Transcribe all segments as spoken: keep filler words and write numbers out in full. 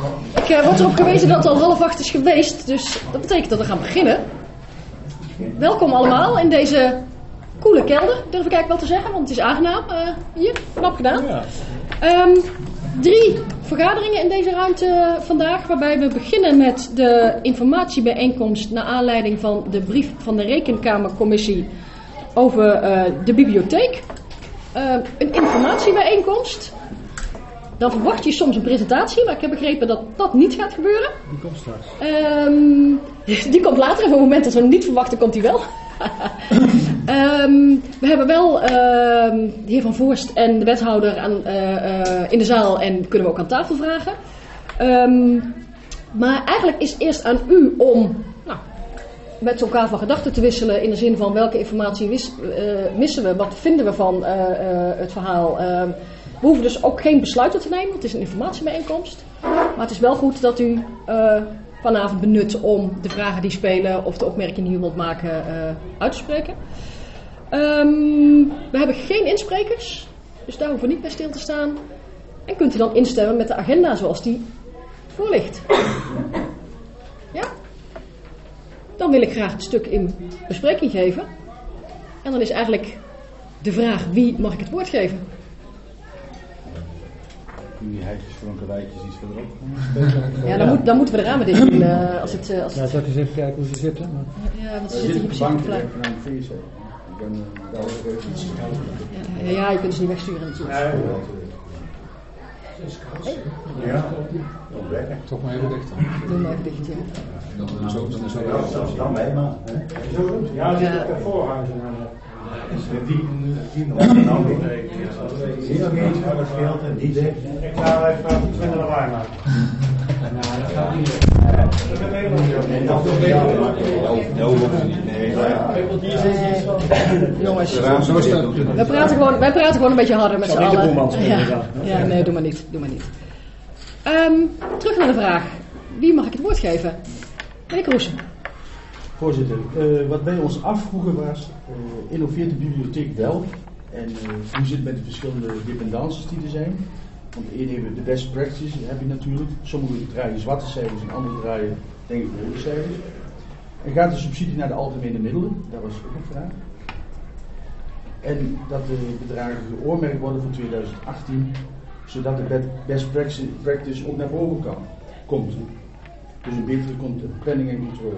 Ik uh, word erop gewezen dat het al half acht is geweest, dus dat betekent dat we gaan beginnen. Welkom allemaal in deze coole kelder, durf ik eigenlijk wel te zeggen, want het is aangenaam. Uh, hier, knap gedaan. Um, drie vergaderingen in deze ruimte vandaag, waarbij we beginnen met de informatiebijeenkomst naar aanleiding van de brief van de Rekenkamercommissie over uh, de bibliotheek. Uh, een informatiebijeenkomst. Dan verwacht je soms een presentatie, maar ik heb begrepen dat dat niet gaat gebeuren. Die komt straks. Um, die komt later, op het moment dat we hem niet verwachten, komt die wel. um, we hebben wel uh, de heer Van Voorst en de wethouder aan, uh, uh, in de zaal en kunnen we ook aan tafel vragen. Um, maar eigenlijk is eerst aan u om nou, met elkaar van gedachten te wisselen in de zin van welke informatie wis, uh, missen we, wat vinden we van uh, uh, het verhaal. Uh, We hoeven dus ook geen besluiten te nemen, het is een informatiebijeenkomst. Maar het is wel goed dat u uh, vanavond benut om de vragen die spelen of de opmerkingen die u wilt maken uh, uit te spreken. Um, we hebben geen insprekers, dus daar hoeven we niet bij stil te staan. En kunt u dan instemmen met de agenda zoals die voor ligt. Ja? Dan wil ik graag het stuk in bespreking geven. En dan is eigenlijk de vraag, wie mag ik het woord geven? Die heidgesproken wijtjes iets verderop. Ja, dan, moet, dan moeten we de ramen dicht doen. Uh, als het, uh, als ja, zal ik eens even kijken hoe ze zitten? Maar... Ja, want ze zitten hier precies op de plek. Ik ben uh, wel even iets ja, ja, ja, je kunt ze niet wegsturen natuurlijk. Nee. Ja, toch maar even dicht dan. Doe maar even dicht, ja. Dan zo, dan zo. Dat is dan mij, maar. Ja, dat is ook voorhuizen aan. Die, die nog een ander. Is er iets van het geld en die zegt. Ik ga even iets minder lawaai maken. Nou, dat gaat niet. Ik heb helemaal niet. Dat is nee, jongens, wij praten, gewoon, wij praten gewoon een beetje harder met z'n allen. Ja, ja, nee, doe maar niet. Doe maar niet. Um, terug naar de vraag. Wie mag ik het woord geven? Meneer Kroesen. Voorzitter, uh, wat wij ons afvroegen was, uh, innoveert de bibliotheek wel? En uh, hoe zit het met de verschillende dependances die er zijn? Want de ene hebben de best practice, heb je natuurlijk. Sommigen draaien zwarte cijfers en anderen draaien, denk ik, rode cijfers. En gaat de subsidie naar de algemene middelen? Dat was ook een vraag. En dat de bedragen geoormerkt worden voor tweeduizend achttien, zodat de best practice ook naar boven kan, komt. Dus een betere planning en controle.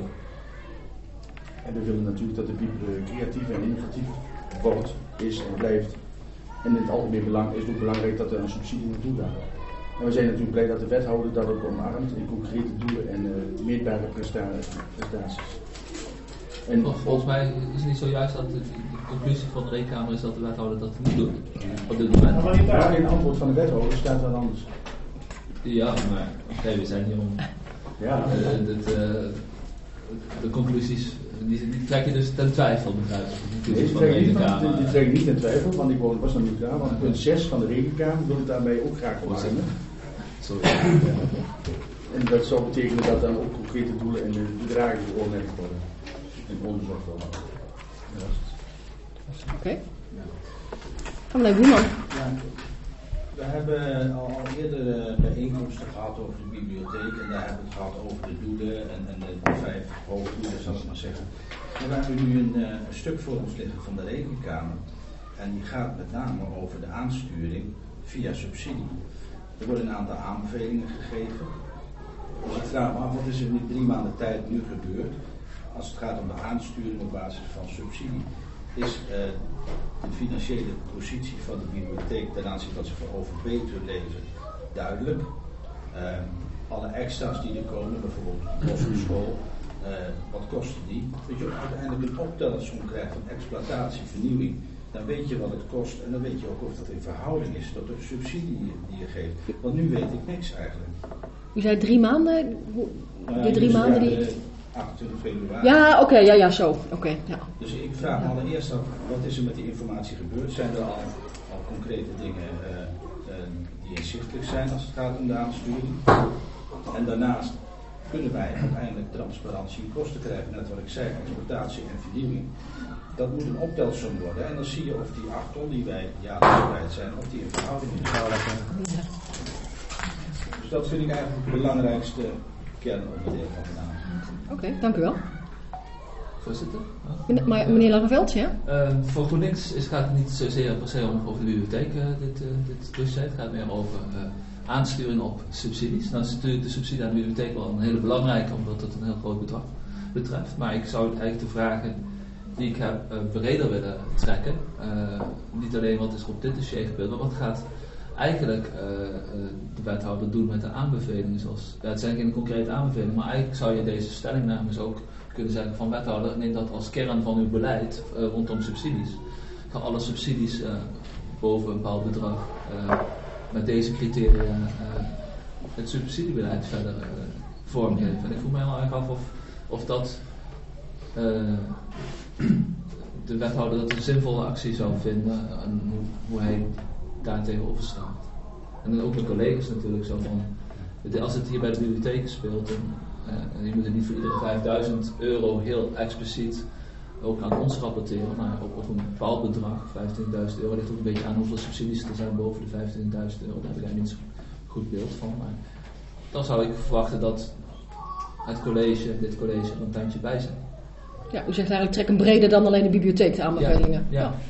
En we willen natuurlijk dat de Bibel creatief en innovatief wordt, is en blijft. En in het algemeen belang is het ook belangrijk dat er een subsidie naartoe gaat. En we zijn natuurlijk blij dat de wethouder dat ook omarmt in concrete doelen en uh, meetbare prestaties. En volgens mij is het niet zo juist dat de, de conclusie van de Rekenkamer is dat de wethouder dat niet doet op dit moment. Maar in het antwoord van de wethouder staat dat anders. Ja, maar oké, okay, we zijn hier om ja, uh, dit, uh, de conclusies, die, die trek je dus ten twijfel, begrijp ik? Nee, die trek ik niet, die trek ik niet ten twijfel, want ik was nog niet klaar. Want punt zes van de Rekenkamer wil ik daarmee ook graag omarmen. Sorry. En dat zou betekenen dat dan ook concrete doelen en de bedragen geoormerkt worden. En onderzocht worden. Ja, Oké. Okay. Van meneer Boeman. Ja, we hebben al, al eerder uh, bijeenkomsten gehad over de bibliotheek en daar hebben we het gehad over de doelen en, en de, de vijf hoofddoelen, zal ik maar zeggen. En we hebben nu een, uh, een stuk voor ons liggen van de Rekenkamer en die gaat met name over de aansturing via subsidie. Er worden een aantal aanbevelingen gegeven. Dus ik vraag me af, wat is er in die drie maanden tijd nu gebeurd als het gaat om de aansturing op basis van subsidie? Is uh, de financiële positie van de bibliotheek ten aanzien van ze voor O V B te lezen duidelijk. Uh, alle extra's die er komen, bijvoorbeeld de Bosenschool, uh, wat kosten die? Dat je uiteindelijk een optelsom krijgt van exploitatie, vernieuwing, dan weet je wat het kost en dan weet je ook of dat in verhouding is tot de subsidie die je geeft. Want nu weet ik niks eigenlijk. U zei drie maanden? De drie uh, maanden die... achtentwintig februari. Ja, oké, okay, ja, ja, zo. Oké, okay, ja. Dus ik vraag me allereerst af, wat is er met die informatie gebeurd? Zijn er al, al concrete dingen uh, uh, die inzichtelijk zijn als het gaat om de aansturing? En daarnaast kunnen wij uiteindelijk transparantie en kosten krijgen, net wat ik zei, exploitatie en vernieuwing. Dat moet een optelsom worden en dan zie je of die acht ton die wij jaarlijks kwijt zijn, of die in verhouding is. dat vind ik eigenlijk het belangrijkste kernonderdeel van de aanvraag. Oké, okay, dank u wel. Voorzitter? Ja. Meneer, meneer Langeveld, ja? Uh, voor GroenLinks is, gaat het niet zozeer per se om over de bibliotheek, uh, dit, uh, dit dossier. Het gaat meer over uh, aansturing op subsidies. Nou is natuurlijk de subsidie aan de bibliotheek wel een hele belangrijke, omdat het een heel groot bedrag betreft. Maar ik zou eigenlijk de vragen die ik heb uh, breder willen trekken. Uh, niet alleen wat is er op dit dossier gebeurd, maar wat gaat eigenlijk uh, uh, de wethouder doen met de aanbevelingen. Zoals, ja, het zijn geen concrete aanbevelingen, maar eigenlijk zou je deze stellingnames ook kunnen zeggen van wethouder, neem dat als kern van uw beleid uh, rondom subsidies. Ga alle subsidies uh, boven een bepaald bedrag uh, met deze criteria uh, het subsidiebeleid verder uh, vormgeven. En ik vroeg mij heel erg af of, of dat uh, de wethouder dat een zinvolle actie zou vinden en hoe, hoe hij daar tegenover staat. En dan ook de collega's natuurlijk zo van, als het hier bij de bibliotheek speelt, en, uh, en je moet het niet voor iedere vijfduizend euro heel expliciet ook aan ons rapporteren, maar op, op een bepaald bedrag, vijftienduizend euro, ligt ook een beetje aan hoeveel subsidies er zijn boven de vijftienduizend euro, daar heb ik eigenlijk niet zo'n goed beeld van. Maar dan zou ik verwachten dat het college, dit college, er een tandje bij zijn. Ja, u zegt eigenlijk trek hem breder dan alleen de bibliotheek, de aanbevelingen. Ja, ja. Ja.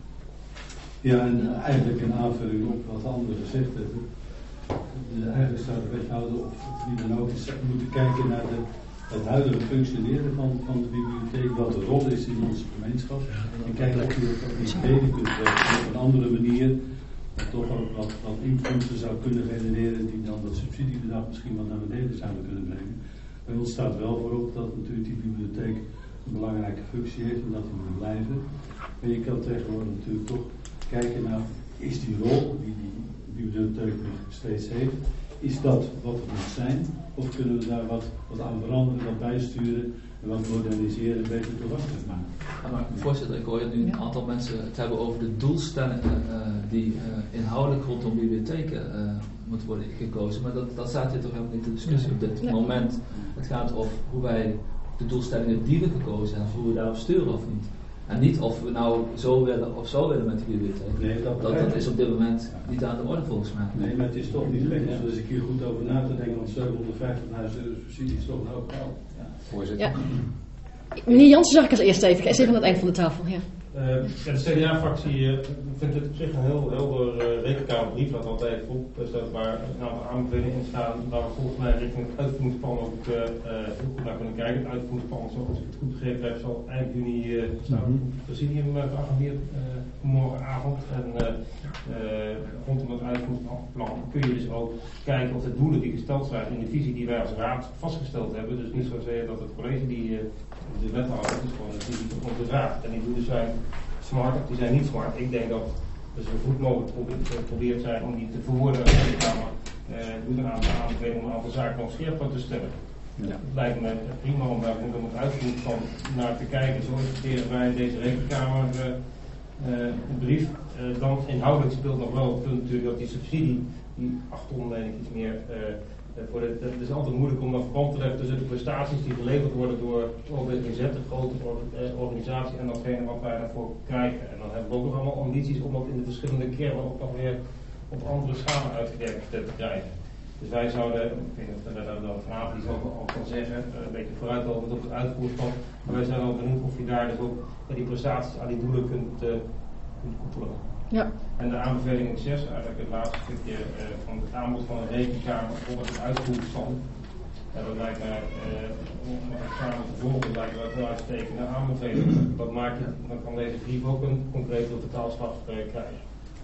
Ja, en eigenlijk een aanvulling op wat anderen gezegd hebben. Dus eigenlijk zou de wethouder of wie dan ook eens moeten kijken naar de, het huidige functioneren van, van de bibliotheek, wat de rol is in onze gemeenschap. En kijken of je dat niet beter kunt brengen op een andere manier, dat toch ook wat, wat inkomsten zou kunnen genereren die dan dat subsidiebedrag misschien wat naar beneden zouden kunnen brengen. Bij ons staat wel voorop dat natuurlijk die bibliotheek een belangrijke functie heeft en dat die moet blijven. Maar je kan tegenwoordig natuurlijk toch kijken naar, is die rol die die bibliotheek nog steeds heeft, is dat wat het moet zijn? Of kunnen we daar wat, wat aan veranderen, wat bijsturen en wat moderniseren en beter toegankelijk maken? Ja, maar voorzitter, ik hoor nu een aantal mensen het hebben over de doelstellingen uh, die uh, inhoudelijk rondom bibliotheken uh, moeten worden gekozen. Maar dat, dat staat hier toch helemaal niet in discussie op dit ja. moment. Het gaat over hoe wij de doelstellingen die we gekozen hebben, hoe we daarop sturen of niet. En niet of we nou zo willen of zo willen met de bibliotheek. Nee, dat, dat, dat is op dit moment niet aan de orde volgens mij. Nee, maar het is toch niet gek. Dus als ik hier goed over na te denken, want zevenhonderdvijftigduizend euro subsidie is toch een hoop geld. Ja. Voorzitter. Ja. Meneer Jansen zag ik als eerste even. Eens even aan het eind van de tafel. Ja. Uh, ja, de C D A-fractie uh, vindt het op zich een heel helder uh, rekenkamerbrief dat altijd op staat waar een aantal aanbevelingen in staan waar we volgens mij richting het uitvoeringsplan ook uh, uh, goed naar kunnen kijken. Het uitvoeringsplan, zoals ik het goed begrepen heb, zal eind juni uh, staan op het presidium uh, geagendeerd uh, morgenavond. En uh, uh, rondom het uitvoeringsplan kun je dus ook kijken of de doelen die gesteld zijn in de visie die wij als raad vastgesteld hebben. Dus niet zozeer dat het college die uh, de wethouder, het is gewoon een visie van onze raad. En die doelen zijn smart of die zijn niet smart. Ik denk dat we zo goed mogelijk geprobeerd zijn om die te verwoorden in de Kamer. Uh, doet een aantal aanbevelingen om een aantal zaken nog scherper te stellen. Ja. Het lijkt me prima om daar om het uitvoering van naar te kijken. Zo interpreteren wij deze rekenkamer uh, uh, een brief. Uh, dan inhoudelijk speelt nog wel het punt natuurlijk dat die subsidie, die acht ton denk ik iets meer. Uh, Voor de, het is altijd moeilijk om dat verband te leggen tussen de prestaties die geleverd worden door O B G Z, de grote organisatie, en datgene wat wij daarvoor krijgen. En dan hebben we ook nog allemaal ambities om dat in de verschillende keren ook nog weer op andere schalen uitgewerkt te krijgen. Dus wij zouden, ik weet niet of we daar dan vanavond iets over kan zeggen, een beetje vooruitlopend op het uitvoersplan, maar wij zijn al benieuwd of je daar dus ook die prestaties aan die doelen kunt, uh, kunt koppelen. Ja. En de aanbeveling zes, eigenlijk het laatste stukje uh, van het aanbod van de rekenkamer voor het uitvoeringsplan. Ja, dat lijkt mij, uh, om het samen te volgen, lijkt mij wel uitstekende aanbeveling. Dat maakt je, dan kan deze brief ook een concrete vertaalslag uh, krijgen.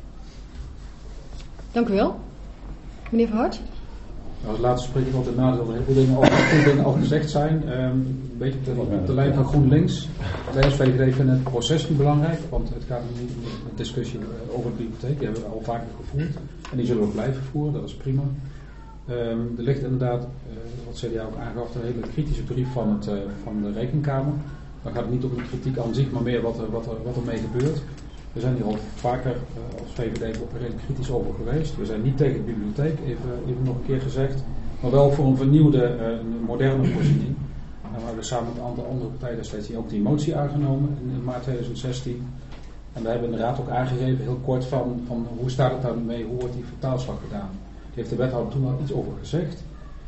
Dank u wel. Meneer Verhart? Nou, als laatste spreek ik altijd na dat er heel veel dingen al, veel dingen al gezegd zijn. Um, een beetje op de, op de lijn van GroenLinks. Wij S V V D vinden het proces niet belangrijk, want het gaat niet om een discussie over de bibliotheek. Die hebben we al vaker gevoerd en die zullen we blijven voeren, dat is prima. Um, er ligt inderdaad, uh, wat C D A ook aangaf, een hele kritische brief van, het, uh, van de Rekenkamer. Dan gaat het niet om de kritiek aan zich, maar meer wat er, wat er, wat er mee gebeurt. We zijn hier al vaker uh, als V V D ook redelijk kritisch over geweest. We zijn niet tegen de bibliotheek, even, even nog een keer gezegd. Maar wel voor een vernieuwde, uh, een moderne voorziening. En we hebben samen met een aantal andere partijen destijds hier ook die motie aangenomen in, in maart twintig zestien. En we hebben in de raad ook aangegeven, heel kort, van, van hoe staat het daarmee, hoe wordt die vertaalslag gedaan. Daar heeft de wethouder toen al iets over gezegd.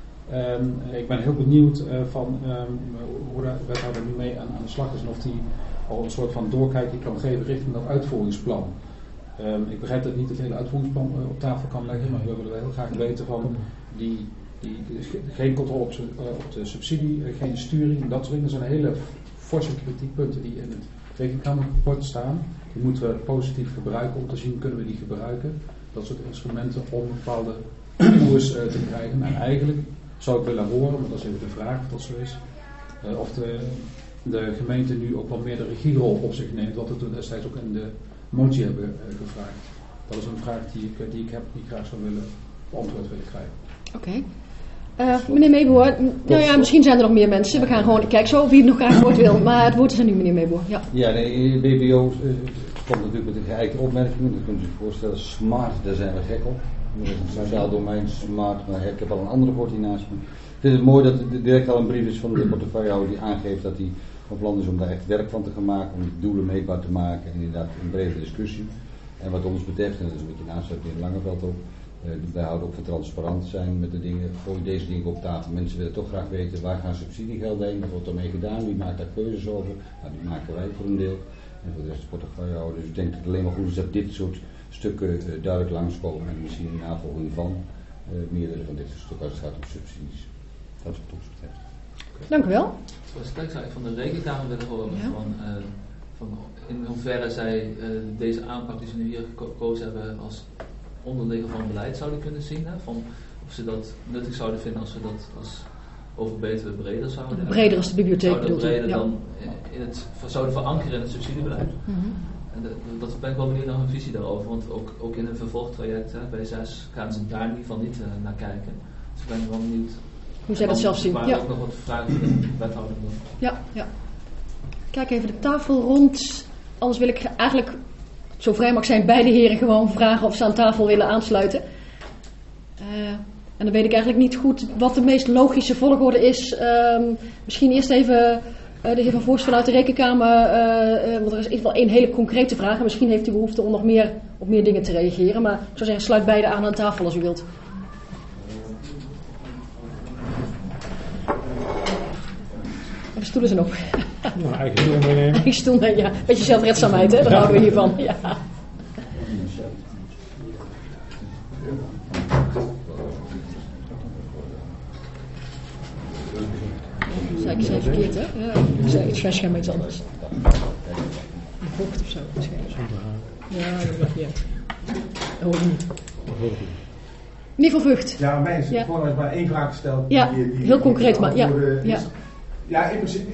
Um, ik ben heel benieuwd uh, van um, hoe de wethouder nu mee aan, aan de slag is en of hij al een soort van doorkijkje kan geven richting dat uitvoeringsplan. Um, ik begrijp dat ik niet het hele uitvoeringsplan uh, op tafel kan leggen, maar we willen heel graag weten van die, die, die geen controle op, uh, op de subsidie, uh, geen sturing, dat soort dingen. Dat zijn hele forse kritiekpunten die in het rekenkamerrapport staan. Die moeten we positief gebruiken om te zien, kunnen we die gebruiken. Dat soort instrumenten om bepaalde koers uh, te krijgen. En eigenlijk zou ik willen horen, maar dat is even de vraag of dat zo is, uh, of de, de gemeente nu ook wel meer de regierol op zich neemt, wat we toen destijds ook in de motie hebben uh, gevraagd. Dat is een vraag die ik, die ik heb, die ik graag zou willen beantwoord willen krijgen. Oké. Okay. Uh, meneer Meeboer, nou ja, misschien zijn er nog meer mensen. We gaan gewoon, kijk zo wie nog graag het woord wil, maar het woord is aan u, meneer Meeboer. Ja, ja nee, B B O uh, komt natuurlijk met een geëikte opmerking. Dat kunt u zich voorstellen, smart, daar zijn we gek op. Dat is een sociaal domein, smart, maar ik heb al een andere coördinatie. Ik vind het mooi dat er direct al een brief is van de portefeuillehouder die aangeeft dat hij van plan is om daar echt werk van te gaan maken, om die doelen meetbaar te maken en inderdaad een brede discussie. En wat ons betreft, en dat is een beetje een aansluiting in het Langeveld ook, uh, wij houden ook van transparant zijn met de dingen, gooi deze dingen op tafel. Mensen willen toch graag weten waar gaan subsidiegelden heen, wat wordt ermee gedaan, wie maakt daar keuzes over. Nou, die maken wij voor een deel. En voor de rest de portefeuillehouder. Dus ik denk dat het alleen maar goed is dat dit soort stukken uh, duidelijk langskomen en misschien in navolging van uh, meerdere van dit soort stukken als het gaat om subsidies. Dat is wat ons betreft. Okay. Dank u wel. Zoals ik zou ik van de Rekenkamer willen horen ja. van, uh, van in hoeverre zij uh, deze aanpak die ze nu hier gekozen hebben als onderdeel van beleid zouden kunnen zien. Hè? Van of ze dat nuttig zouden vinden als ze dat als over beter breder zouden. Breder als de bibliotheek zouden breder ja. dan in het, zouden verankeren in het subsidiebeleid. Mm-hmm. En de, dat ben ik wel benieuwd naar hun visie daarover, want ook, ook in een vervolgtraject hè, bij zes gaan ze daar in ieder geval niet uh, naar kijken. Dus ik ben wel benieuwd hoe zij dat zelf zien. Maar ja. ook nog wat vragen van de wethouder doen. Ja, ja. Kijk even de tafel rond. Anders wil ik eigenlijk, zo vrij mag zijn, beide heren gewoon vragen of ze aan tafel willen aansluiten. Uh, en dan weet ik eigenlijk niet goed wat de meest logische volgorde is. Uh, misschien eerst even uh, de heer Van Voorst vanuit de Rekenkamer. Uh, uh, want er is wel één hele concrete vraag. En misschien heeft u behoefte om nog meer op meer dingen te reageren. Maar ik zou zeggen, sluit beide aan aan tafel als u wilt. De stoelen zijn op. Nou, eigen stoel meenemen. Eigen stoel meenemen, ja. Beetje zelfredzaamheid, hè? Daar houden we hiervan. Ja. Zei ik zei verkeerd, hè? Ja. Ik zei iets waarschijnlijk iets anders. Een vocht of zo, waarschijnlijk. Ja, dat mag niet uit. Dat hoor ik niet. Meneer Van Vught. Ja, mij is ja. gewoon maar één vraag gesteld. Ja, die, die, heel concreet, maar ja. Ja. ja, in principe,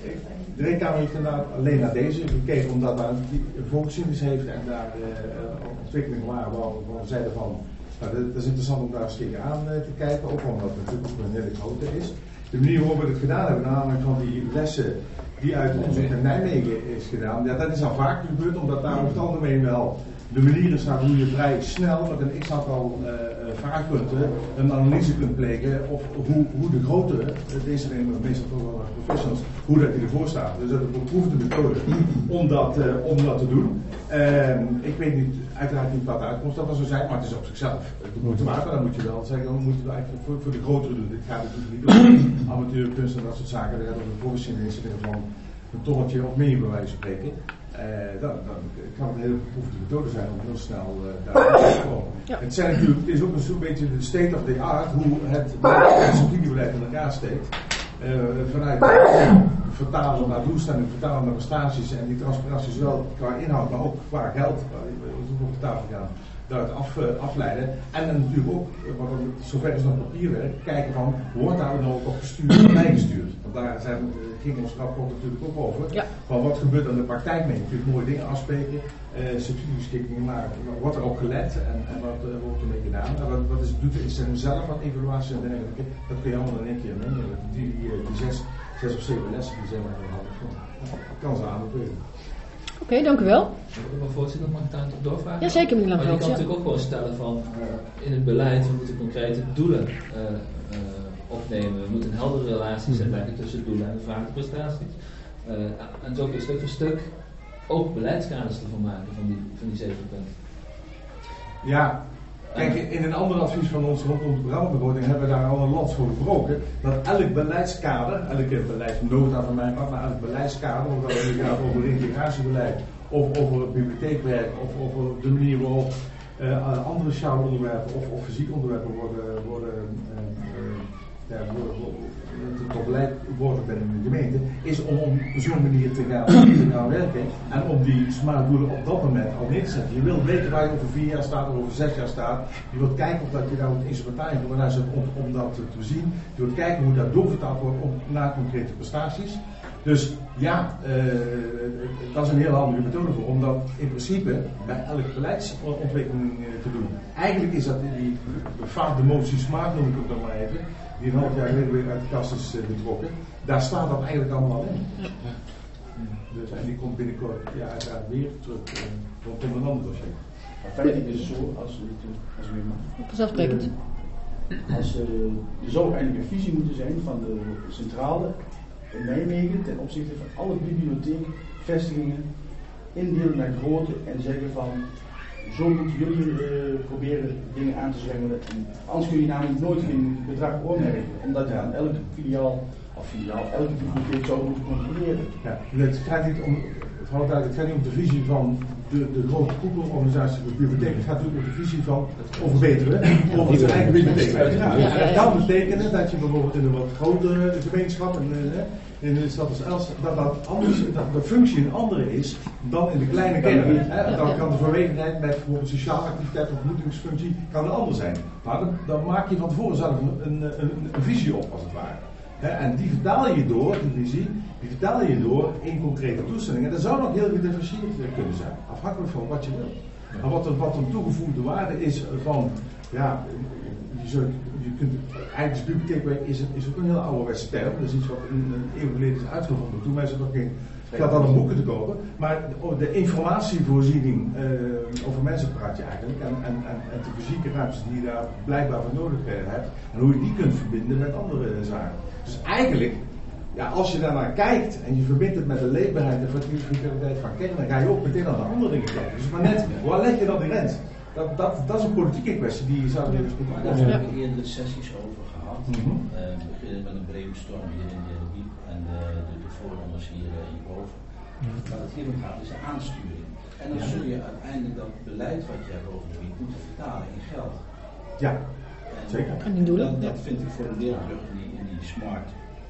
de Rekenkamer heeft inderdaad alleen naar deze gekeken, omdat daar een voorgeschiedenis heeft en daar uh, ontwikkelingen waren waarvan we zeiden van, nou, dat is interessant om daar eens tegenaan uh, te kijken, ook omdat het natuurlijk ook een hele grote is. De manier waarop we het gedaan hebben, namelijk van die lessen die uit onderzoek in Nijmegen is gedaan, ja, dat is al vaak gebeurd, omdat daar over het algemeen wel de manieren staan hoe je vrij snel met een x-aantal uh, vraagpunten een analyse kunt plegen of hoe, hoe de grote, deze nemen meestal toch wel professionals, hoe dat die ervoor staat. Dus dat is een beproefde methode om dat, uh, om dat te doen. Uh, ik weet niet, uiteraard niet wat de uitkomst dat zou zijn, maar het is op zichzelf de moeite waard. Dan moet je wel zeggen, dan moet je het eigenlijk voor, voor de grotere doen. Dit gaat natuurlijk niet om amateurkunst en dat soort zaken. Daar hebben we voorzien in van een tonnetje of meer bij wijze van spreken. Uh, dan, dan kan het een hele beproefde methode zijn om heel snel uh, daar te komen. Ja. Het, zijn natuurlijk, het is ook een soort beetje de state of the art hoe het subsidiebeleid in elkaar steekt. Uh, vanuit uh, vertalen naar doelstellingen, vertalen naar prestaties en die transparantie zowel qua inhoud, maar ook qua geld, waar we op de tafel gaan, daaruit af, uh, afleiden. En dan natuurlijk ook, uh, wat we, zover is nog papierwerk, kijken van, wordt daar dan ook op gestuurd of bijgestuurd? Want daar zijn, uh, ging ons rapport natuurlijk ook over. Ja. Van wat gebeurt aan de praktijk mee? Natuurlijk mooie dingen afspreken, uh, subsidiebeschikking, maar wordt er ook gelet en, en wat uh, wordt ermee gedaan? En wat, wat is, doet de instelling zelf van evaluatie en dergelijke? Dat kun je allemaal in één keer meenemen. Die, die, die zes, zes of zeven lessen die zijn er heel handig van. Dat kan ze aanbevelen. Oké, okay, dank u wel. Maar voorzitter, mag ik daar nog doorvragen? Ja, zeker meneer Langeveld. Maar je kan ja. natuurlijk ook wel stellen van uh, in het beleid, we moeten concrete doelen uh, uh, opnemen. We moeten een heldere relatie zijn tussen doelen en de vraag en prestaties. Uh, en zo kun je stuk voor stuk ook beleidskaders ervan maken van die, van die zeven punten. Ja, Kijk, in een ander advies van ons rondom de programmabegroting hebben we daar al een lans voor gebroken. Dat elk beleidskader, elke beleidsnota van mij, maar elk beleidskader, of dat het gaat over integratiebeleid, of over het bibliotheekwerk, of over de manier waarop uh, andere sjouwonderwerpen of, of fysiek onderwerpen worden, worden, uh, uh, ja, worden, worden tot beleid worden binnen de gemeente, is om op zo'n manier te gaan, te gaan werken en om die smart doelen op dat moment al neer te zetten. Je wilt weten waar je over vier jaar staat of over zes jaar staat. Je wilt kijken of dat je daar een instrumentarium voor naar zet om, om dat te, te zien. Je wilt kijken hoe dat doorvertaald wordt op, naar concrete prestaties. Dus ja, uh, dat is een hele andere methode voor, om dat in principe bij elke beleidsontwikkeling uh, te doen. Eigenlijk is dat die vaak de motie smart, noem ik het nog maar even, die een half jaar geleden weer uit de kast is uh, betrokken. Daar staat dat eigenlijk allemaal in. Ja. Dus, en die komt binnenkort ja, uiteraard weer terug uh, rondom een ander dossier. Maar feitelijk is het zo, als we als we vanzelfsprekend. Uh, als, uh, er zou eigenlijk een visie moeten zijn van de centrale in Nijmegen ten opzichte van alle bibliotheekvestigingen indelen naar grootte en zeggen van zo moeten jullie uh, proberen dingen aan te zwengelen. Anders kun je namelijk nooit geen bedrag oormerken, omdat je aan elke filiaal of filiaal, elke bibliotheek zou moeten controleren. Ja, het gaat niet om, vooral het gaat niet om de visie van de, de grote koepelorganisatie van de bibliotheek, het gaat natuurlijk om de visie van of verbeteren of het eigen bibliotheek. Ja, ja, dat kan betekenen dat je bijvoorbeeld in een wat grotere gemeenschap en in de stad als Elst, dat, dat, anders, dat de functie een andere is dan in de kleine kern. Hè? Dan kan de verwevenheid met bijvoorbeeld sociale activiteit of ontmoetingsfunctie kan een ander zijn. Maar dan, dan maak je van tevoren zelf een, een, een, een visie op, als het ware. Hè? En die vertaal je door, die visie, die vertaal je door in concrete toestellingen. Dat zou nog heel gedifferentieerd kunnen zijn, afhankelijk van wat je wilt. Maar wat een, wat een toegevoegde waarde is van, ja, je, zult, je kunt, eigenlijk is bibliotheekwerk is, is ook een heel ouderwetse term. Dat is iets wat een, een eeuw geleden is uitgevonden. Toen mensen nog geen geld hadden om boeken te kopen. Maar de, de informatievoorziening uh, over mensen praat je eigenlijk. En, en, en, en de fysieke ruimtes die je daar blijkbaar voor nodig uh, hebt. En hoe je die kunt verbinden met andere uh, zaken. Dus eigenlijk, ja, als je daarnaar kijkt en je verbindt het met de leefbaarheid en functionaliteit van kennis, dan ga je ook meteen aan de andere dingen kijken. Dus maar net, waar leg je dan die rent? Dat, dat, dat is een politieke kwestie die je zou willen bespreken. Daar hebben we eerdere sessies over gehad. Mm-hmm. uh, we beginnen met een brainstorm hier in de Diep en de, de, de voorronders hier uh, hierboven. Mm-hmm. Waar het hier om gaat is de aansturing. En dan ja. zul je uiteindelijk dat beleid wat je hebt over de Diep moeten vertalen in geld. Ja, en zeker. En die doelen. Dat, dat vind ik voor een deel terug in die, in die smart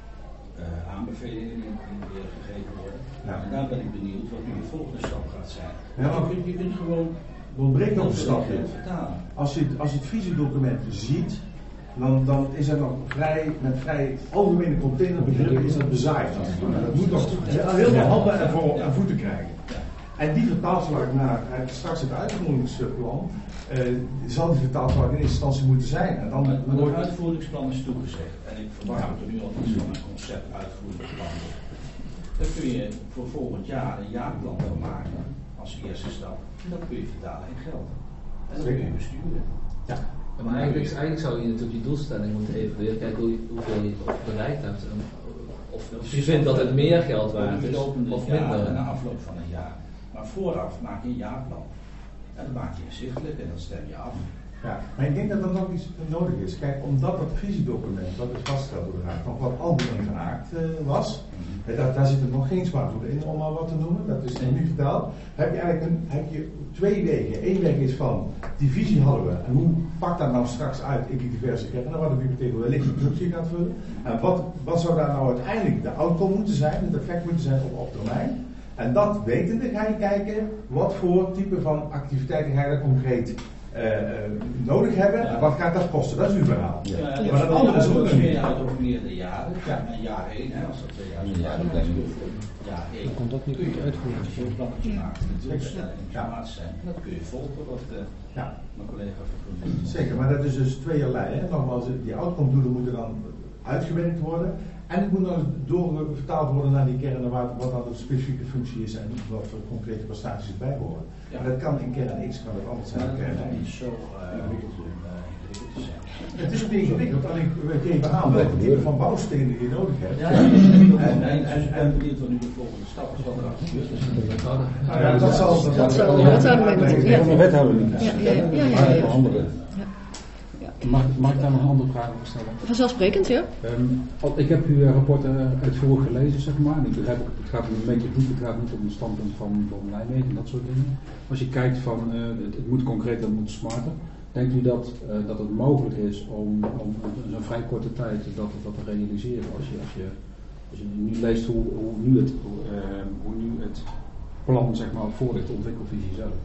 uh, aanbevelingen die, die weer gegeven worden. Ja. En daar ben ik benieuwd wat nu de volgende stap gaat zijn. Ja, maar je, kunt, je kunt gewoon er ontbreekt nog een stapje. Als je, als je het visiedocument ziet, dan, dan is er nog vrij, met vrij algemene containerbegrippen is dat bezaaid. Dat moet nog heel veel handen en, voor, en voeten krijgen. En die vertaalslag naar straks het uitvoeringsplan, uh, zal die vertaalslag in eerste instantie moeten zijn. En dan maar, maar het uitvoeringsplan is toegezegd. En ik verwacht ja. dat er nu al iets van een concept uitvoeringsplan is. Dan kun je voor volgend jaar een jaarplan wel maken als eerste stap. En dat kun je vertalen in geld. En dat kun je besturen. Ja. Ja, maar eigenlijk, eigenlijk zou je natuurlijk je doelstelling moeten evalueren, kijken hoe je, hoeveel je bereikt hebt. En of, of je vindt dat het meer geld waard is, of minder. Na afloop van een jaar. Maar vooraf maak je een jaarplan. En dat maak je inzichtelijk en dat stem je af. Ja, maar ik denk dat er nog iets nodig is. Kijk, omdat dat visiedocument, dat is vastgesteld door de Raad, nog wat algemeen gehaakt uh, was. Mm-hmm. Daar, daar zitten nog geen zwaardoelen in, om maar wat te noemen. Dat is nog niet vertaald. Heb je eigenlijk een, heb je twee wegen. Eén weg is van, die visie hadden we. En hoe pakt dat nou straks uit in die diverse kernen, waar de bibliotheek wellicht een functie gaat vullen. En wat, wat zou daar nou uiteindelijk de outcome moeten zijn, het effect moeten zijn op, op termijn. En dat wetende ga je kijken, wat voor type van activiteiten ga je daar concreet Uh, uh, nodig hebben ja. En wat gaat dat kosten? Dat is uw verhaal. Ja. Ja. Ja. Maar dat andere is ook meer uit over meerdere jaren. Ja. En jaar één, hè, als dat twee jaar is, ja, dan blijft het jaar één. Dan komt dat niet goed uitvoeren. Als je een plannetje maakt, de doelstellingen informatie zijn, dat kun je volgen wat uh, ja. mijn collega vergroening. Zeker, maar dat is dus tweeërlei. Hè? Nogmaals, die outcome doelen moeten dan uitgewerkt worden. En het moet dan doorvertaald worden naar die kernen waar, wat dan de specifieke functie is en wat voor concrete prestaties erbij horen. Ja. Maar dat kan in kern X, kan het anders zijn in kern Y. Niet zo uh, ingewikkeld te zijn. Het is ook niet ingewikkeld, alleen we geven aan welke type van bouwstenen je nodig hebt. Ja, en, en, en, en benieuwd wat nu de volgende stap is, wat er achter gebeurt. Ja, dat zal dat zal de wethouder mee moeten doen. De wethouder niet. Ja, ja, ja. Mag, mag ik daar nog een andere vraag over stellen? Vanzelfsprekend, ja. Um, ik heb uw rapporten uitvoerig gelezen, zeg maar. En ik begrijp ook, het gaat een beetje goed, het gaat niet om een standpunt van, van Nijmegen en dat soort dingen. Als je kijkt van, uh, het, het moet concreter, het moet smarter. Denkt u dat, uh, dat het mogelijk is om, om in zo'n vrij korte tijd dat, dat te realiseren? Als je, als je, als je nu leest hoe, hoe, nu het, hoe, uh, hoe nu het plan, zeg maar, voor ligt, de ontwikkelvisie zelf.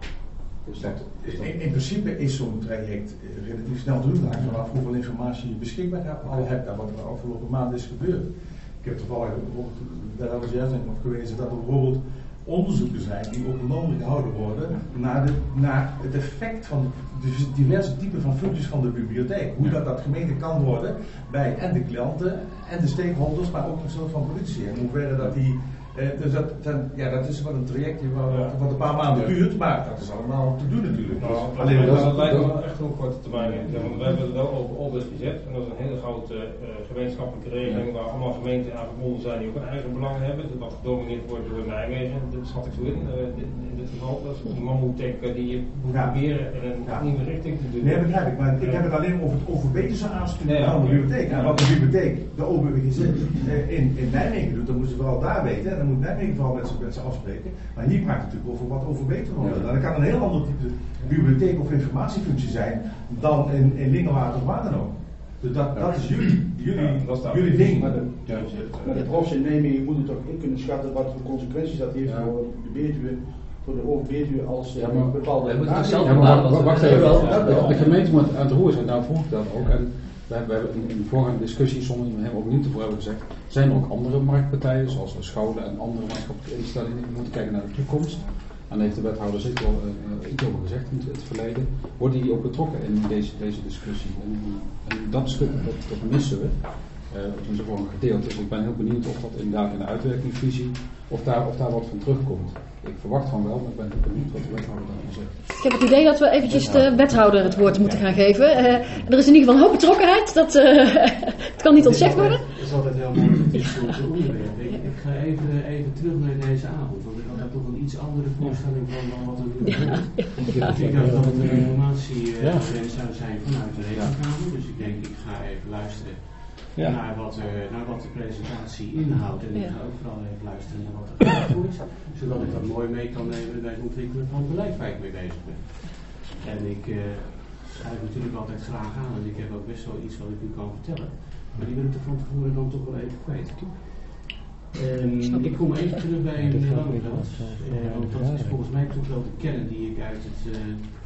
Dus dat, dus dat... In, in principe is zo'n traject relatief snel te doen, vanaf hoeveel informatie je beschikbaar al hebt en wat er de afgelopen maanden is gebeurd. Ik heb toevallig bijvoorbeeld, daar hebben we juist nog gewezen dat er bijvoorbeeld onderzoeken zijn die openbaar gehouden worden naar, de, naar het effect van de diverse typen van functies van de bibliotheek. Hoe dat, dat gemeten kan worden bij en de klanten en de stakeholders, maar ook een soort van politie. En hoe verder dat die Uh, dus dat, dan, ja, dat is wel een traject wat, ja. wat een paar maanden duurt, maar dat is allemaal te doen natuurlijk. Nou, dus, alleen, dat, dat lijkt me wel echt een korte termijn. Ja, want we hebben het wel over Orbis gezet en dat is een hele grote uh, gemeenschappelijke regeling ja. waar allemaal gemeenten aan verbonden zijn die ook een eigen belang hebben. Wat gedomineerd wordt door Nijmegen, dat schat ik zo in, uh, in, in dit geval. Dat is een mammoetek uh, die je moet ja. proberen in een ja. nieuwe richting te doen. Nee, begrijp ik, maar ik heb het alleen over het overbeterse aansturen nee, ja. van de bibliotheek. En wat de bibliotheek, de O B G Z, uh, in, in Nijmegen doet, dan moeten ze vooral daar weten. En dan moet Nijmegen vooral met met ze afspreken, maar hier praat het natuurlijk over wat overbeter worden. Ja. Dat kan een heel ander type bibliotheek of informatiefunctie zijn dan in, in Lingewaard of waar dan ook. Dus dat, ja. dat is jullie, jullie, ja, dat is jullie ding. Maar de, ja. maar de profs in Nijmegen moeten toch in kunnen schatten wat voor consequenties dat heeft ja. voor de Betuwe, voor de Overbetuwe als ja, maar, bepaalde... Ja, maar, ja, maar wacht even, de gemeente moet aan het roer zijn, nou vroeg ik dat ook. En we hebben in de vorige discussie, zonder hem ook niet tevoren hebben gezegd, zijn er ook andere marktpartijen, zoals scholen en andere maatschappelijke instellingen, die moeten kijken naar de toekomst. En daar heeft de wethouder zeker wel uh, iets over gezegd in het verleden. Worden die ook betrokken in deze, deze discussie? En, en dat stuk, dat, dat missen we. Uh, dat is gewoon gedeeld. Dus ik ben heel benieuwd of dat inderdaad in de uitwerkingsvisie, of daar, of daar wat van terugkomt. Ik verwacht van wel, maar ik ben heel benieuwd wat de wethouder daarvan zegt. Ik heb het idee dat we eventjes de wethouder het woord moeten gaan geven. Uh, er is in ieder geval een hoop betrokkenheid. Dat uh, het kan niet ontzegd worden. Het is altijd heel mooi dat dit soort onderwerp. Ik, ik ga even, even terug naar deze avond. Want ik had daar toch een iets andere voorstelling van dan wat er nu gebeurt. Ja. Ik dacht dat het een informatie uh, ja. zou zijn vanuit de rekenkamer. Dus ik denk, ik ga even luisteren. Ja. Naar, wat, uh, naar wat de presentatie inhoudt. En ik ga ook vooral even luisteren naar wat er gedaan wordt. Zodat ik dat mooi mee kan nemen bij het ontwikkelen van het beleid waar ik mee bezig ben. En ik uh, schrijf natuurlijk altijd graag aan. En ik heb ook best wel iets wat ik u kan vertellen. Maar die wil ik er van tevoren dan toch wel even kwijt. Um, ik kom even terug bij meneer Langeveld. Uh, want dat is volgens mij toch wel de kern die ik uit het, uh,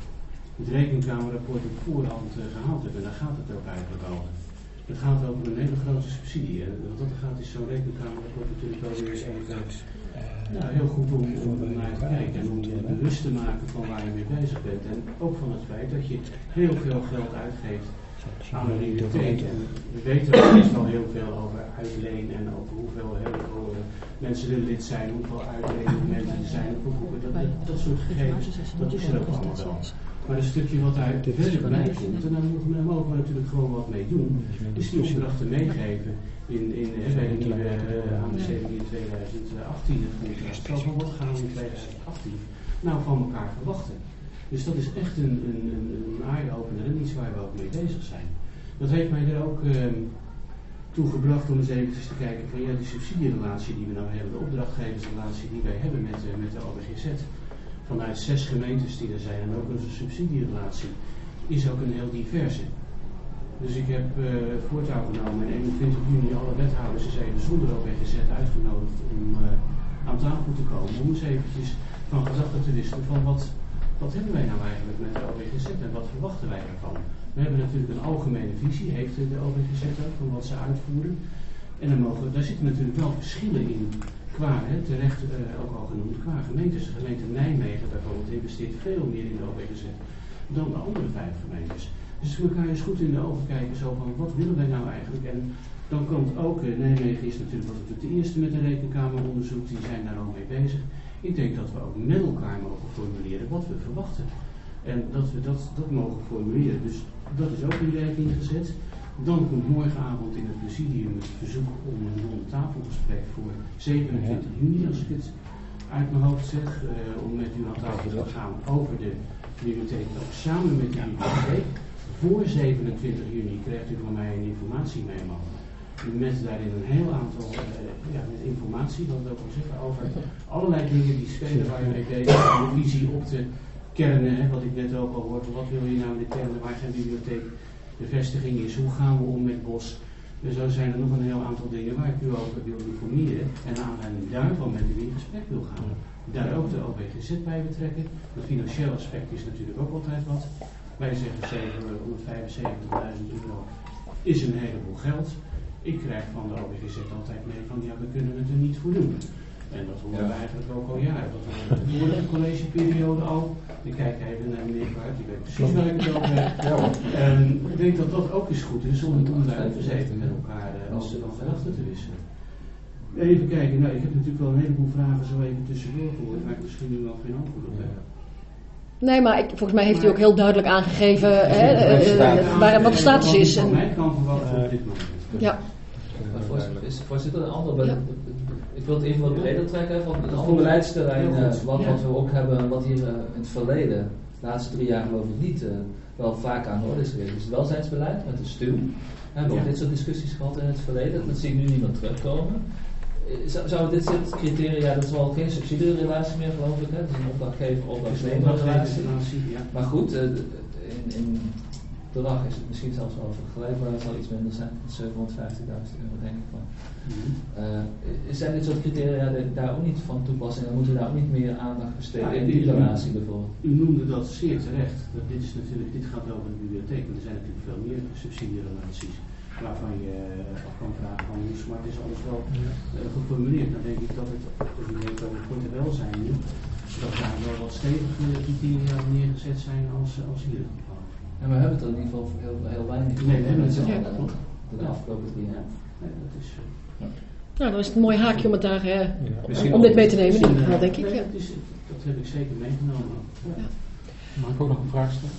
het rekenkamerrapport op voorhand uh, gehaald heb. En daar gaat het ook eigenlijk over. Het gaat over een hele grote subsidie. En wat dat gaat is zo'n rekenkamerrapport natuurlijk wel weer eens even nou, heel goed om, om naar te kijken. En om je bewust te maken van waar je mee bezig bent. En ook van het feit dat je heel veel geld uitgeeft aan een bibliotheek. En we weten er best wel heel veel over uitleen en over hoeveel heel veel mensen er lid zijn, hoeveel uitleenmomenten er zijn op boeken. Dat, dat, dat soort gegevens, dat is er ook allemaal wel. Maar een stukje wat daar verder bij komt, en daar mogen we natuurlijk gewoon wat mee doen, is die opdrachten meegeven in, in, bij de nieuwe uh, A M C in tweeduizend achttien. Zo van wat gaan we in tweeduizend achttien nou van elkaar verwachten. Dus dat is echt een, een, een, een eye-opener en iets waar we ook mee bezig zijn. Dat heeft mij er ook uh, toe gebracht om eens even te kijken van ja, die subsidierelatie die we nou hebben, de opdrachtgeversrelatie die wij hebben met, uh, met de O B G Z. Vanuit zes gemeentes die er zijn en ook onze subsidierelatie is ook een heel diverse. Dus ik heb uh, voortouw genomen en eenentwintig juni alle wethouders eens even zonder O B G Z uitgenodigd om uh, aan tafel te komen. Om eens eventjes van gedachten te wisselen van wat, wat hebben wij nou eigenlijk met de O B G Z en wat verwachten wij ervan. We hebben natuurlijk een algemene visie, heeft de O B G Z ook, van wat ze uitvoeren. En dan mogen, daar zitten natuurlijk wel verschillen in. Qua, hè, terecht uh, ook al genoemd, qua gemeentes. De gemeente Nijmegen bijvoorbeeld investeert veel meer in de O B G Z dan de andere vijf gemeentes. Dus we elkaar eens goed in de ogen kijken, zo van wat willen wij nou eigenlijk? En dan komt ook, uh, Nijmegen is natuurlijk, was natuurlijk de eerste met een rekenkameronderzoek, die zijn daar al mee bezig. Ik denk dat we ook met elkaar mogen formuleren wat we verwachten. En dat we dat, dat mogen formuleren. Dus dat is ook in werking gezet. Dan komt morgenavond in het presidium het verzoek om een ronde tafelgesprek voor zevenentwintig juni, als ik het uit mijn hoofd zeg, uh, om met u aan tafel te gaan over de bibliotheek, ook samen met de bibliotheek. voor zevenentwintig juni krijgt u van mij een informatiememo. Met daarin een heel aantal uh, ja, met informatie, dat wil ik ook zeggen, over allerlei dingen die spelen waar je mee bezig bent. Een visie op de kernen, hè, wat ik net ook al hoorde. Wat wil je nou in de kernen, waar zijn bibliotheek de vestiging is, hoe gaan we om met bos. Dus zo zijn er nog een heel aantal dingen waar ik u over wil informeren. En aan aanleiding daarvan met u in gesprek wil gaan. Daar ook de O B G Z bij betrekken. Het financieel aspect is natuurlijk ook altijd wat. Wij zeggen zevenhonderdvijfenzeventigduizend euro is een heleboel geld. Ik krijg van de O B G Z altijd mee van ja, we kunnen het er niet voor doen. En dat horen we eigenlijk ook al jaren. Dat horen we de vorige collegeperiode al. Ik kijk even naar meneer Kruijf, die weet precies waar ik het over heb. En ik denk dat dat ook eens goed is om om daar even zitten met elkaar uh, als dan gedachten te wisselen. Even kijken, nou ik heb natuurlijk wel een heleboel vragen zo even tussendoor gehoord, waar ik misschien nu wel geen antwoord op heb. Nee, maar ik, volgens mij heeft u ook heel duidelijk aangegeven hè, uh, uh, waar, wat de status is. Van mij kan verwachten op dit moment. Ja. Voorzitter, een ander, ja. Ik wil het even wat breder trekken van het andere beleidsterrein, uh, wat, wat we ook hebben, wat hier uh, in het verleden, de laatste drie jaar geloof ik niet, uh, wel vaak aan de orde is geweest. Dus het welzijnsbeleid met de stuw. We hebben ook dit soort discussies gehad in het verleden, dat zie ik nu niet meer terugkomen. Zou, zou dit soort criteria, dat is wel geen subsidierelatie meer geloof ik, hè? Het is een opdrachtgever opdrachtnemer relatie. Maar goed, uh, in, in de dag is het misschien zelfs wel vergelijkbaar, het zal iets minder zijn, zevenhonderdvijftigduizend euro denk ik wel. Mm-hmm. Uh, zijn dit soort criteria daar ook niet van toepassing? Dan moeten we daar ook niet meer aandacht besteden ja, in die relatie bijvoorbeeld? U noemde dat zeer terecht. Dat dit, is natuurlijk, dit gaat over de bibliotheek, maar er zijn natuurlijk veel meer subsidierelaties waarvan je uh, af kan vragen van hoe smart is alles wel uh, geformuleerd. Dan denk ik dat het, als u denkt over het korte welzijn nu, dat daar wel wat stevige criteria neergezet zijn als, als hier het geval. En we hebben het er in ieder geval heel, heel weinig nee, we hebben het ja, ja, de afgelopen drie jaar. Nee, dat is, uh, ja. Nou, dan is het een mooi haakje om het daar uh, ja. om dit mee te nemen, in ieder geval, denk ik. Nee, ja. dat, is, dat heb ik zeker meegenomen. Ja. Ja. Mag ik ook nog een vraag stellen?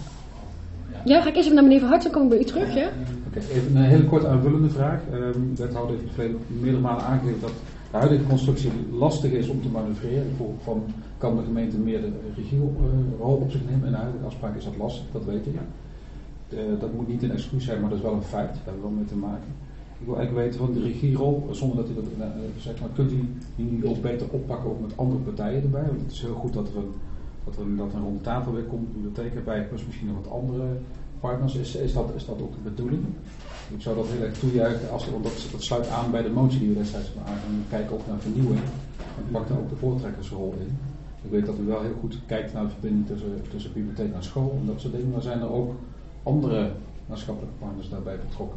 Ja, ga ik eerst even naar meneer Van Hart, dan kom ik bij u terug, ja? Oké, okay, even een hele kort aanvullende vraag. Um, de wethouder heeft in het verleden meerdere malen aangegeven dat de huidige constructie lastig is om te manoeuvreren. Van kan de gemeente meer de regierol op zich nemen? En de huidige afspraak is dat lastig, dat weet ik. Uh, dat moet niet een excuus zijn, maar dat is wel een feit. Daar hebben we wel mee te maken. Ik wil eigenlijk weten van de regierol, zonder dat u dat uh, zegt, maar kunt u die nu ook beter oppakken ook met andere partijen erbij? Want het is heel goed dat er een, dat er een, dat er een ronde tafel weer komt, bibliotheek erbij, plus misschien nog wat andere partners. Is, is, dat, is dat ook de bedoeling? Ik zou dat heel erg toejuichen, als, want dat, dat sluit aan bij de motie die we destijds hebben aangegeven. We kijken ook naar vernieuwing en pakt daar ook de voortrekkersrol in. Ik weet dat u wel heel goed kijkt naar de verbinding tussen, tussen bibliotheek en school en dat soort dingen, maar zijn er ook andere maatschappelijke partners daarbij betrokken?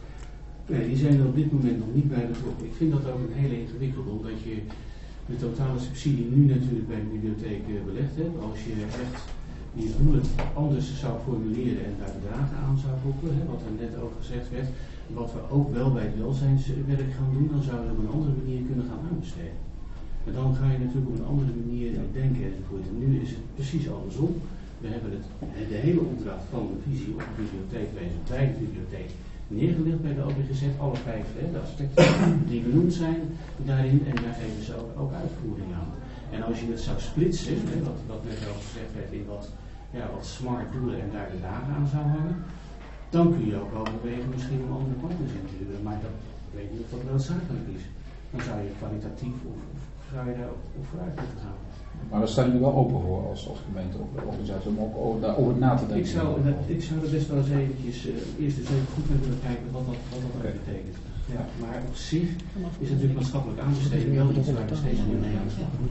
Nee, die zijn er op dit moment nog niet bij betrokken. Ik vind dat ook een hele ingewikkelde, omdat je de totale subsidie nu natuurlijk bij de bibliotheek belegd hebt. Als je echt je doelen anders zou formuleren en daar bedragen aan zou koppelen, hè, wat er net ook gezegd werd, wat we ook wel bij het welzijnswerk gaan doen, dan zouden we op een andere manier kunnen gaan aanbesteden. En dan ga je natuurlijk op een andere manier denken enzovoort. En nu is het precies andersom. We hebben het, de hele opdracht van de visie op de bibliotheekwezen bij de bibliotheek neergelegd bij de O B G Z, alle vijf hè, de aspecten die benoemd zijn daarin en daar geven ze ook, ook uitvoering aan. En als je het zou splitsen, hè, wat, wat net al gezegd werd in wat, ja, wat smart doelen en daar de dagen aan zou hangen, dan kun je ook overwegen misschien om andere partners in te huren, maar dat, ik weet niet of dat noodzakelijk is. Dan zou je kwalitatief of, of zou je daar op vooruit moeten gaan. Maar daar staan jullie wel open voor als, als gemeente of organisatie om ook over, over na te denken? Ik zou, ik zou er best wel eens eventjes uh, eerst eens even goed mee willen kijken wat dat, wat dat okay. betekent. Ja, maar op zich is het natuurlijk maatschappelijk aanbesteding wel iets waar we steeds meer mee aan de slag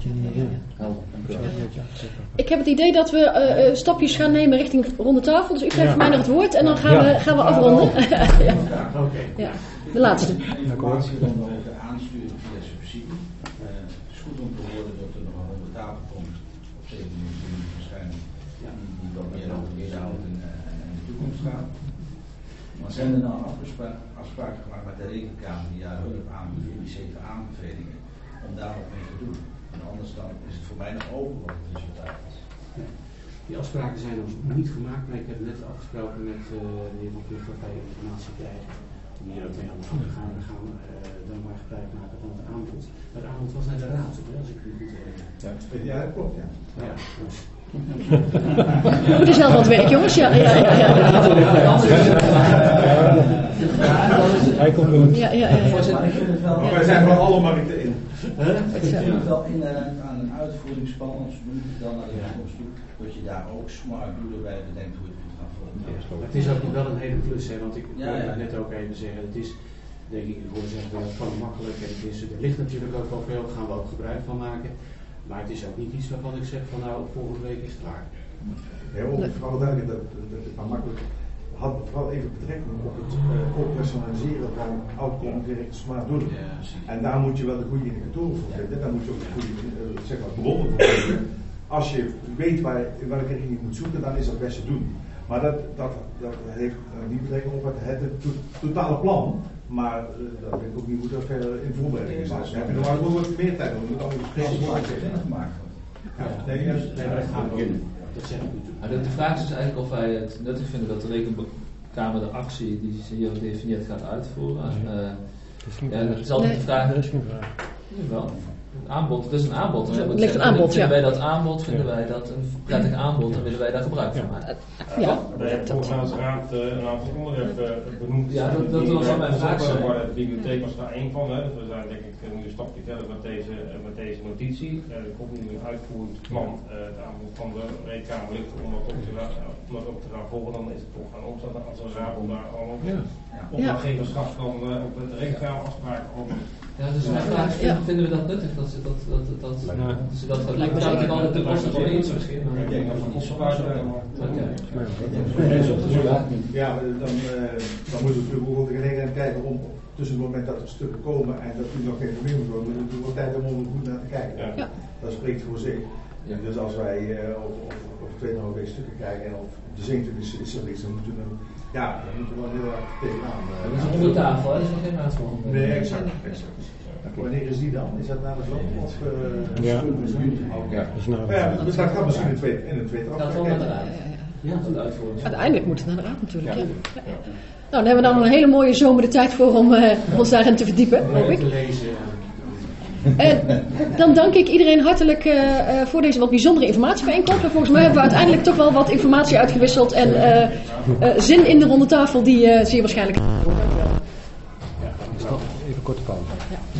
moeten. Ik heb het idee dat we uh, stapjes gaan nemen richting ronde tafel, dus u krijgt van mij nog het woord en dan gaan we, gaan we afronden. Ja. Ja, okay. Ja, de laatste. Informatie dan over de aansturing via subsidie. Uh, het is goed om te horen dat er nog een ronde tafel komt op zeventien juni waarschijnlijk, ja, die wat meer over de inhoud en, en de toekomst gaat. Maar zijn er nou afgespraken, afspraken gemaakt met de Rekenkamer die daar hulp aanbiedt in die zeven aanbevelingen om daar wat mee te doen? En anders dan is het voor mij nog open wat het resultaat is. Ja. Die afspraken zijn nog niet gemaakt, maar ik heb net afgesproken met uh, de heer Van Klucht dat wij informatie krijgen. Om hier ook mee aan de gang te gaan. We gaan uh, dan maar gebruik maken van het aanbod. Het aanbod was naar de raad, hè, als ik u goed herinner. Ja, ja, dat klopt, ja. Ja, dus We moeten zelf aan het werk, jongens. Ja, ja, ja. ja. Hij komt doen. Ja, ja, ja. ja. Maar wij zijn van alle markten in. Ik vind het wel inherent aan een uitvoeringsplan, als we dan naar de toekomst toe, dat je daar ook smart doelen bij bedenkt hoe je het moet gaan volgen. Het is ook nog wel een hele plus, hè, want ik Ja, wilde ja. het net ook even zeggen. Het is, denk ik, ik hoorde zeggen, wel gewoon makkelijk. En het is, er ligt natuurlijk ook wel veel, daar gaan we ook gebruik van maken. Maar het is ook niet iets waarvan ik zeg van nou, volgende week is het klaar. Ja, om vooral duidelijk dat, dat het maar makkelijk had vooral even betrekking op het uh, operationaliseren van outcome gerichte smart doelen. Ja, en daar moet je wel de goede indicatoren voor vinden, daar moet je ook de goede uh, zeg maar, bronnen voor vinden. Als je weet waar, in welke richting je moet zoeken, dan is dat best te doen. Maar dat, dat, dat heeft uh, niet betrekking op het, het, het to, totale plan, maar uh, dat weet ik ook niet hoe dat verder in voorbereiding is. Dus heb je nog maar nog wat meer tijd om het allemaal te maken. Ja, nee, juist. Nee, maar dat gaan we beginnen. Dat zeg ik natuurlijk. Maar de, de vraag is dus eigenlijk of wij het nuttig vinden dat de rekenkamer de actie die ze hier definieert gaat uitvoeren. Uh, ja, dat is altijd Nee. de vraag. Er is geen vraag. Wel. Een aanbod, het is een aanbod. Dan Het hebben we ligt een zeggen, aanbod, vinden ja. wij dat aanbod, vinden wij dat een prettig aanbod en willen wij daar gebruik van maken. Ja. We hebben volgens mij als raad uh, een aantal onderwerpen uh, benoemd. Ja, dat, dat was wel mijn vraag. Zo. De bibliotheek was daar één van. Hè. Dus we zijn denk ik nu een stapje verder met deze, uh, met deze notitie. Uh, er komt nu een uitvoerend plan. Uh, het aanbod van de rekenkamer ligt om dat op te, uh, om dat op te gaan volgen. Dan is het toch gaan omzetten als een raad om daar allemaal Ja. opdrachtgeverschap van uh, op de rekenkamer afspraken over. Ja, dus mijn vraag is, Ja. vinden we dat nuttig dat ze dat, dat, dat, dat, Ja. ze dat gaan Lijkt me doen? zeker. Ik altijd de kosten van iets misschien. maar- Ik denk dat we opspraak zijn. Oké. Ja, maar dan, uh, dan moeten we natuurlijk ook de gelegenheid kijken om tussen het moment dat er stukken komen en dat u nog geen probleem moet worden, dan hebben we wel tijd om er goed naar te kijken. Ja. Dat spreekt voor zich. Ja. Dus als wij uh, over, over, over tweeënhalf week stukken kijken en op de zeventigste is, is er niks, dan moeten we, ja, dan moeten we wel heel erg tegenaan. Uh, Dat is onder tafel, hè? Dat is nog geen raadsvorm. Nee, exact. exact. Wanneer is die dan? Is dat na de zomer of? Uh, Ja. Oké. Dat is nou- Ja, dus dat gaat misschien in een tweede, in een tweede Dat gaat wel naar de afspraak. raad. Ja, Dat de uitvoering. Uiteindelijk moet het naar de raad natuurlijk. Ja. Ja. Nou, dan hebben we dan een hele mooie zomer de tijd voor om uh, ons daarin te verdiepen, hoop leuk ik. te lezen. En dan dank ik iedereen hartelijk uh, uh, voor deze wat bijzondere informatiebijeenkomst. En volgens mij hebben we uiteindelijk toch wel wat informatie uitgewisseld en uh, uh, zin in de ronde tafel die uh, zeer waarschijnlijk. Even korte pauze. Ja.